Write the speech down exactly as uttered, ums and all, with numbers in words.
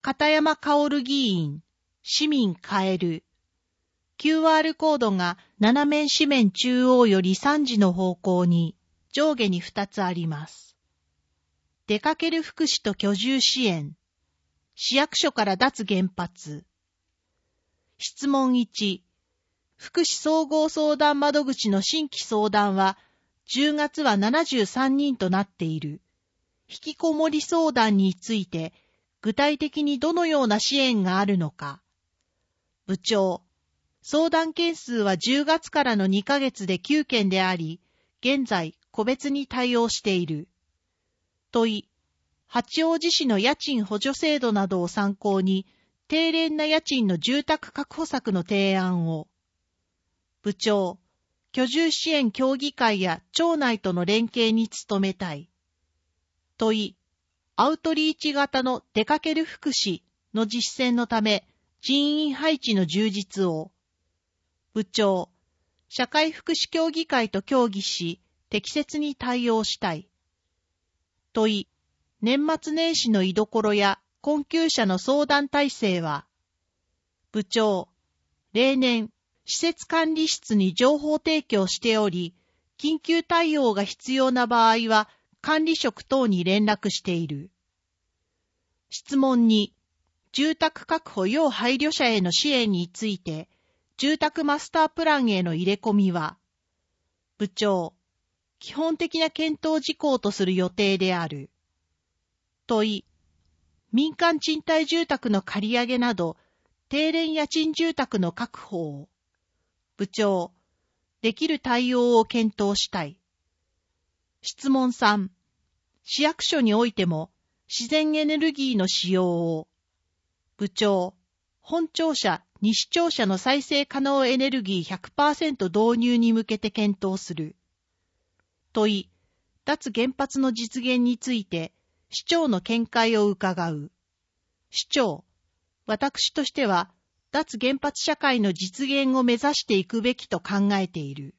片山薫議員、市民変える。キューアール コードが斜面四面中央よりさんじの方向に上下にふたつあります。出かける福祉と居住支援。市役所から脱原発。質問いち。福祉総合相談窓口の新規相談はじゅうがつはななじゅうさんにんとなっている。引きこもり相談について具体的にどのような支援があるのか。部長。相談件数はじゅうがつからのにかげつできゅうけんであり、現在個別に対応している。問い。八王子市の家賃補助制度などを参考に、低廉な家賃の住宅確保策の提案を。部長。居住支援協議会や町内との連携に努めたい。問い。アウトリーチ型の出かける福祉の実践のため、人員配置の充実を。部長。社会福祉協議会と協議し、適切に対応したい。問い。年末年始の居所や困窮者の相談体制は。部長。例年、施設管理室に情報提供しており、緊急対応が必要な場合は管理職等に連絡している。質問に、住宅確保要配慮者への支援について、住宅マスタープランへの入れ込みは。部長。基本的な検討事項とする予定である。問い。民間賃貸住宅の借り上げなど、低廉家賃住宅の確保を。部長。できる対応を検討したい。質問さん。市役所においても、自然エネルギーの使用を。部長。本庁舎、西庁舎の再生可能エネルギー ひゃくパーセント 導入に向けて検討する。問い。脱原発の実現について、市長の見解を伺う。市長。私としては、脱原発社会の実現を目指していくべきと考えている。